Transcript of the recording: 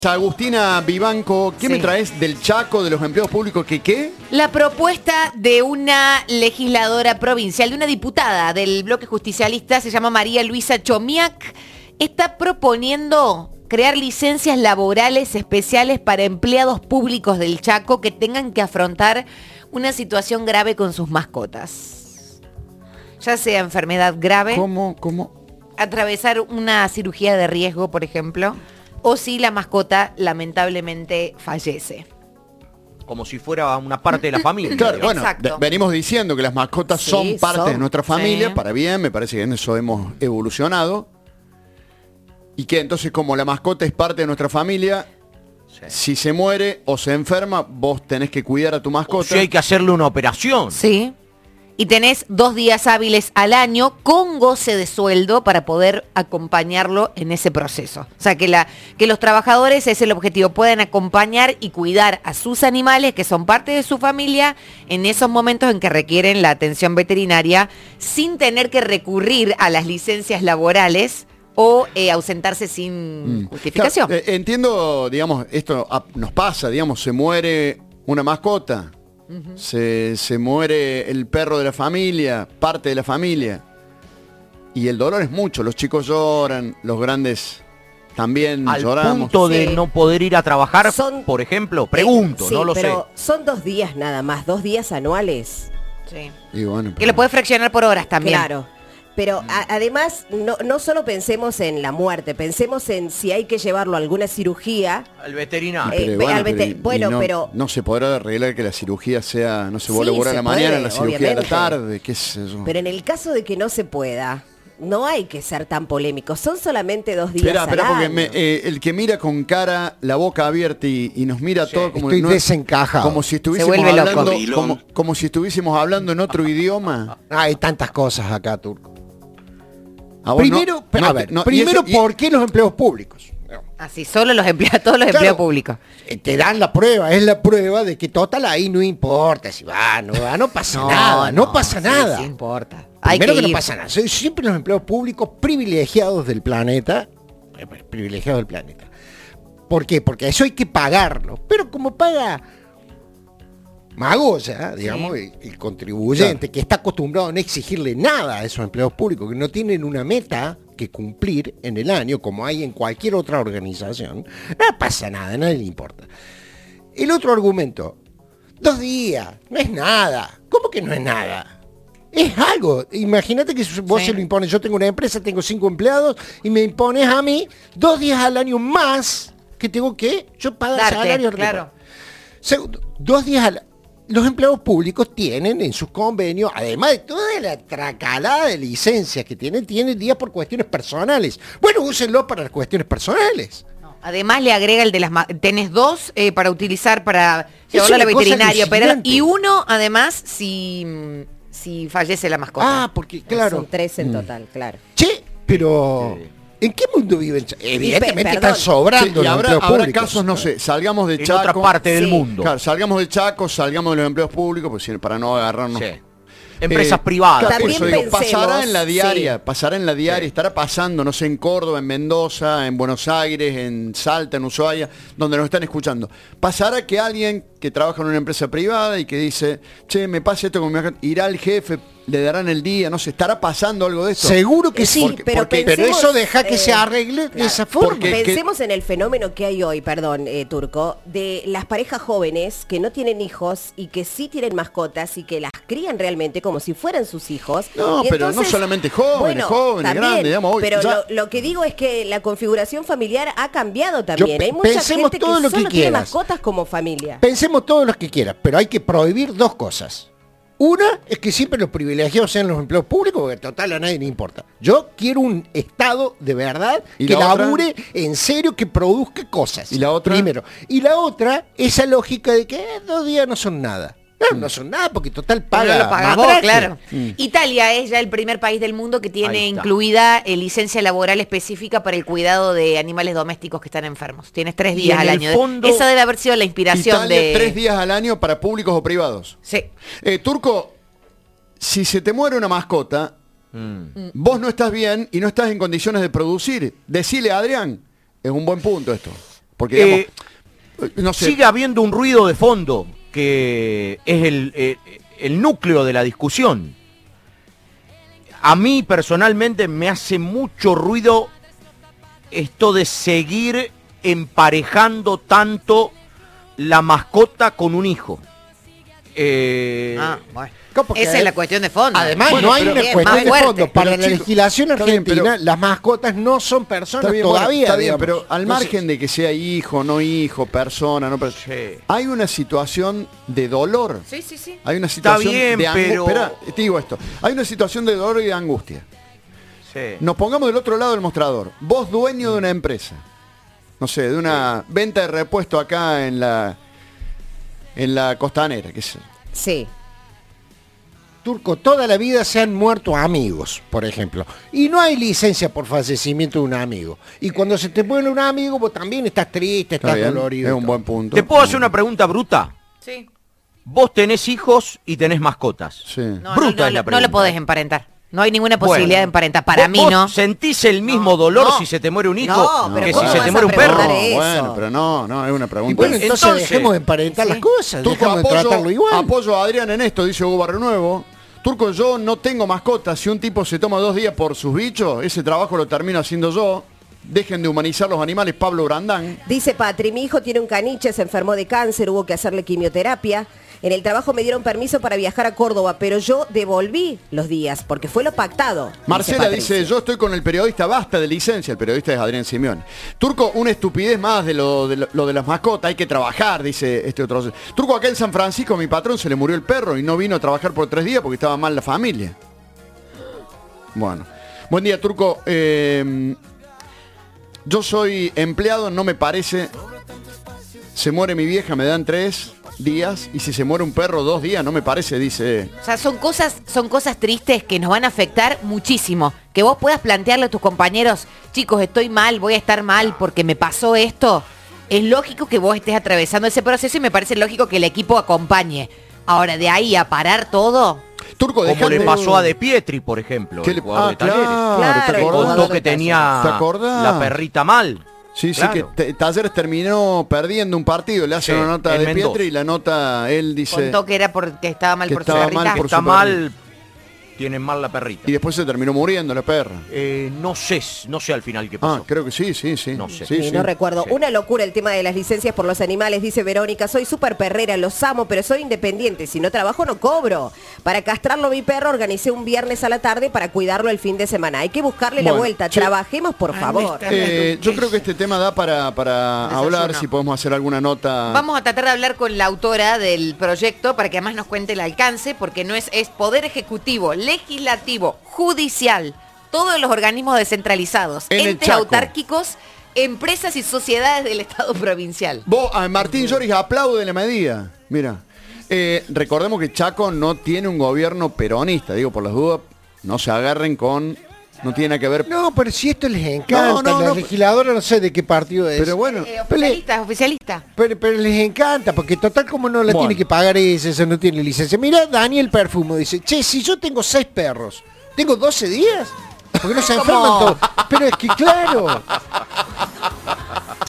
Agustina Vivanco, ¿qué me traes del Chaco, de los empleados públicos? ¿Qué? La propuesta de una legisladora provincial, de una diputada del bloque justicialista, se llama María Luisa Chomiak, está proponiendo crear licencias laborales especiales para empleados públicos del Chaco que tengan que afrontar una situación grave con sus mascotas. Ya sea enfermedad grave, ¿Cómo? atravesar una cirugía de riesgo, por ejemplo, o si la mascota lamentablemente fallece. Como si fuera una parte de la familia. Claro, bueno, Exacto. venimos diciendo que las mascotas son parte de nuestra familia, sí. para bien, me parece que en eso hemos evolucionado. Y que entonces como la mascota es parte de nuestra familia, si se muere o se enferma, vos tenés que cuidar a tu mascota. Si hay que hacerle una operación. Sí. Y tenés 2 días hábiles al año con goce de sueldo para poder acompañarlo en ese proceso. O sea, que los trabajadores, ese es el objetivo, puedan acompañar y cuidar a sus animales que son parte de su familia en esos momentos en que requieren la atención veterinaria sin tener que recurrir a las licencias laborales o ausentarse sin justificación. Claro, entiendo, digamos, esto nos pasa, digamos, se muere una mascota. Se muere el perro de la familia, parte de la familia. Y el dolor es mucho. Los chicos lloran, los grandes también Al lloramos. punto de Sí. no poder ir a trabajar, Son- por ejemplo. Pregunto, Sí, no lo sé. pero son 2 días nada más, 2 días anuales. Sí. Y bueno, Que lo puede fraccionar por horas también. Claro. Pero además, no solo pensemos en la muerte, pensemos en si hay que llevarlo a alguna cirugía. Al veterinario. Pero no se podrá arreglar que la cirugía no se Sí, vuelve a se la mañana, puede, la cirugía a la obviamente. tarde, qué sé yo. Pero en el caso de que no se pueda, no hay que ser tan polémicos. Son solamente 2 días Espera, al porque año. el que mira con cara, la boca abierta y nos mira todo como Estoy desencajado. como si estuviésemos vuelve loco. hablando, como si estuviésemos hablando en otro idioma. Hay tantas cosas acá, Turco. A vos Primero, no- a no- ver, no- y primero, ese- y- ¿por qué los empleados públicos? Así, solo los empleados, todos los Claro. empleados públicos. Te dan la prueba, es la prueba de que total ahí no importa si va, no va, no pasa nada, no pasa sí, nada. Sí importa. Hay Primero que no ir. pasa nada. Son siempre los empleados públicos privilegiados del planeta. Privilegiados del planeta. ¿Por qué? Porque eso hay que pagarlo. Pero como paga Magoya, digamos, el contribuyente, que está acostumbrado a no exigirle nada a esos empleados públicos, que no tienen una meta que cumplir en el año, como hay en cualquier otra organización, no pasa nada, a nadie le importa. El otro argumento, 2 días, no es nada. ¿Cómo que no es nada? Es algo. Imagínate que vos Sí. se lo impones. Yo tengo una empresa, tengo 5 empleados y me impones a mí 2 días al año más que tengo que yo pagar Darte, salario. claro. Segundo, 2 días al los empleados públicos tienen en sus convenios, además de toda la tracalada de licencias que tienen días por cuestiones personales. Bueno, úsenlo para las cuestiones personales. No, además le agrega el de las... Tenés 2 para utilizar para Es llevarlo a la una cosa veterinaria, alucinante. y 1 además si fallece la mascota. Ah, porque claro. Son 3 en total, claro. Che, pero ¿en qué mundo viven? Evidentemente perdón. están sobrando Sí, y los habrá empleos públicos. casos, no sé, salgamos de En Chaco. otra parte del Sí. mundo. Claro, salgamos de Chaco, salgamos de los empleos públicos, pues para no agarrarnos. Sí. Empresas Eh, privadas. Claro, por También eso digo, pensemos, pasará en la diaria, sí. pasará en la diaria, Sí. estará pasando, no sé, en Córdoba, en Mendoza, en Buenos Aires, en Salta, en Ushuaia, donde nos están escuchando. Pasará que alguien que trabaja en una empresa privada y que dice, che, me pasa esto con mi mascota, irá al jefe, le darán el día, no sé, estará pasando algo de esto. Seguro que Sí, sí, pero pero pensemos, eso deja que se arregle de claro, esa forma. porque- Pensemos en el fenómeno que hay hoy, perdón, Turco, de las parejas jóvenes que no tienen hijos y que sí tienen mascotas y que las crían realmente como si fueran sus hijos. No, Y pero no solamente jóvenes, jóvenes, grandes, digamos, hoy pero ya- lo que digo es que la configuración familiar ha cambiado también. Hay mucha pensemos gente que todo lo que solo tiene quieras. mascotas como familia. Pensemos todos los que quieras, pero hay que prohibir 2 cosas. Una es que siempre los privilegiados sean los empleos públicos, porque total a nadie le importa. Yo quiero un Estado de verdad ¿Y que la otra? labure en serio, que produzca cosas. ¿Y la otra? Primero. Y la otra, esa lógica de que 2 días no son nada. No son nada porque total Pero paga. no lo pagás vos, matraque. claro. Italia es ya el primer país del mundo que Ahí tiene está. incluida licencia laboral específica para el cuidado de animales domésticos que están enfermos. Tienes 3 Y días en al el año. fondo- Esa debe haber sido la inspiración Italia, de... 3 días al año para públicos o privados. Sí. Turco, si se te muere una mascota, vos no estás bien y no estás en condiciones de producir. Decile a Adrián, es un buen punto esto. Porque, digamos, no sé, Sigue habiendo un ruido de fondo que es el núcleo de la discusión. A mí personalmente me hace mucho ruido esto de seguir emparejando tanto la mascota con un hijo. Bueno. Porque Esa es la cuestión de fondo. Además, Bueno, no hay pero- una bien, cuestión más de fuerte. fondo. Para Pero, la chicos, legislación está bien, argentina, pero- las mascotas no son personas está bien, bueno, todavía. está bien, digamos. pero al Entonces, margen de que sea hijo, no hijo, persona, no persona, Sí. hay una situación de dolor. Sí, sí, sí. Hay una situación bien, de angustia. pero- Espera, te digo esto. Hay una situación de dolor y de angustia. Sí. Nos pongamos del otro lado del mostrador. Vos dueño de una empresa. No sé, de una venta de repuesto acá en la costanera, qué sé. Sí. Turco, toda la vida se han muerto amigos, por ejemplo. Y no hay licencia por fallecimiento de un amigo. Y cuando se te muere un amigo, vos también estás triste, Está estás bien, dolorido. es y un todo. buen punto. ¿Te puedo hacer una pregunta bruta? Sí. Vos tenés hijos y tenés mascotas. Sí. No, Bruta no, es la no pregunta. lo podés emparentar. No hay ninguna Bueno. posibilidad de emparentar. Para mí ¿Vos no. ¿Sentís el mismo No, dolor no. si se te muere un hijo No, pero que ¿cómo si se vas te a muere un perro? preguntar eso? Bueno, pero no, es una Y pregunta. bueno, entonces dejemos de emparentar Sí. las cosas, Turco, dejemos de tratarlo igual. apoyo a Adrián en esto, dice Hugo Barrio Nuevo. Turco, yo no tengo mascotas. Si un tipo se toma 2 días por sus bichos, ese trabajo lo termino haciendo yo. Dejen de humanizar los animales, Pablo Brandán. Dice Patri, mi hijo tiene un caniche, se enfermó de cáncer, hubo que hacerle quimioterapia. En el trabajo me dieron permiso para viajar a Córdoba, pero yo devolví los días, porque fue lo pactado. Marcela Patricia. dice, yo estoy con el periodista, basta de licencia. El periodista es Adrián Simeone. Turco, una estupidez más de lo de las mascotas, hay que trabajar, dice este otro. Turco, acá en San Francisco, mi patrón se le murió el perro y no vino a trabajar por 3 días porque estaba mal la familia. Bueno. Buen día, Turco. Yo soy empleado, no me parece. Se muere mi vieja, me dan 3 días. Y si se muere un perro 2 días, no me parece, dice. O sea, son cosas tristes que nos van a afectar muchísimo. Que vos puedas plantearle a tus compañeros, chicos, estoy mal, voy a estar mal porque me pasó esto. Es lógico que vos estés atravesando ese proceso y me parece lógico que el equipo acompañe. Ahora, de ahí a parar todo, Turco, Como le dejate- pasó a De Pietri, por ejemplo, ¿Qué el le- jugador de Talleres. claro, Claro, ¿te el Que acordás? jugador contó de que tenía ¿Te acordás? la perrita mal. Sí, Claro. sí, que Talleres terminó perdiendo un partido. Le hace Sí, una nota en de Mendoza. Pietri y la nota, él dice... contó que era porque estaba mal que por su estaba perrita. mal por Está su mal, tienen mal la perrita. Y después se terminó muriendo la perra. No sé al final qué pasó. Ah, creo que sí. No sé. Sí, Sí, sí. no recuerdo. Sí. Una locura el tema de las licencias por los animales, dice Verónica. Soy súper perrera, los amo, pero soy independiente. Si no trabajo, no cobro. Para castrarlo a mi perro, organicé un viernes a la tarde para cuidarlo el fin de semana. Hay que buscarle la Bueno, vuelta. che. Trabajemos, por favor. Yo creo que este tema da para hablar, Desayuno. si podemos hacer alguna nota. Vamos a tratar de hablar con la autora del proyecto para que además nos cuente el alcance, porque no es Poder Ejecutivo, Legislativo, Judicial, todos los organismos descentralizados, En el entes Chaco. autárquicos, empresas y sociedades del Estado provincial. Vos, a Martín Lloris aplaude la medida. Mira, recordemos que Chaco no tiene un gobierno peronista, digo por las dudas, no se agarren con... No tiene nada que ver... No, pero si esto les encanta, No, la no. legisladora no sé de qué partido es. Pero bueno, Oficialista. Pero les encanta, porque total como no la Bueno. tiene que pagar ese no tiene licencia. Mira, Daniel Perfumo dice, che, si yo tengo 6 perros, ¿tengo 12 días? Porque no se enferman todos. Pero es que claro.